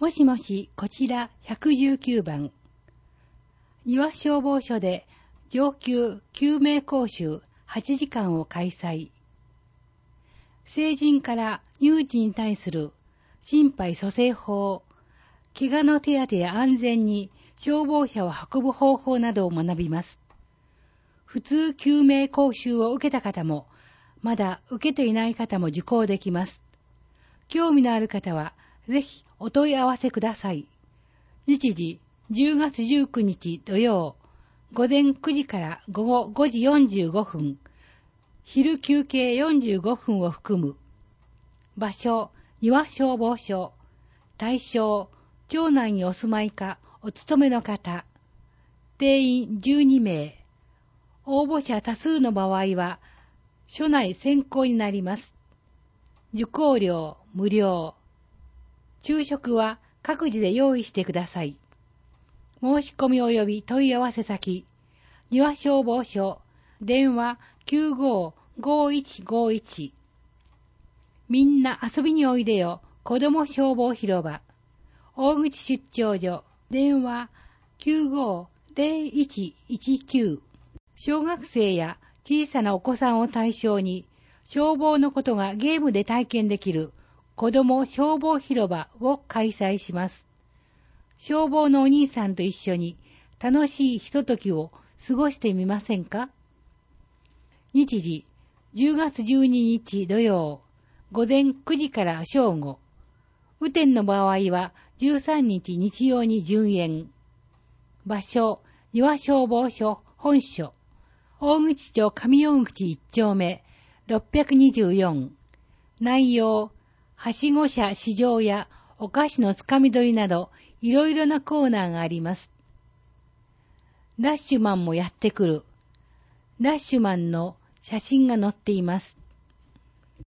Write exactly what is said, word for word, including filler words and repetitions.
もしもし、こちらひゃくじゅうきゅうばん。庭消防署で上級救命講習はちじかんを開催。成人から乳児に対する心肺蘇生法、怪我の手当てや安全に消防車を運ぶ方法などを学びます。普通救命講習を受けた方も、まだ受けていない方も受講できます。興味のある方は、ぜひお問い合わせください。日時、じゅうがつじゅうくにち土曜、午前くじから午後ごじよんじゅうごふん、昼休憩よんじゅうごふんを含む。場所、庭消防署。対象、町内にお住まいかお勤めの方。定員じゅうにめい。応募者多数の場合は、署内選考になります。受講料無料。昼食は各自で用意してください。申し込み及び問い合わせ先、庭消防署、電話 きゅうごーごーいちごーいち。みんな遊びにおいでよ、子ども消防広場。大口出張所、電話 きゅうごーぜろいちいちきゅう。小学生や小さなお子さんを対象に、消防のことがゲームで体験できる子ども消防広場を開催します。消防のお兄さんと一緒に楽しいひとときを過ごしてみませんか？日時、じゅうがつじゅうににち土曜、午前くじから正午。雨天の場合はじゅうさんにち日曜に順延。場所、庭消防署本所。大口町上大口いち丁目ろっぴゃくにじゅうよん。内容、はしご車試乗やお菓子のつかみ取りなどいろいろなコーナーがあります。ダッシュマンもやってくる。ダッシュマンの写真が載っています。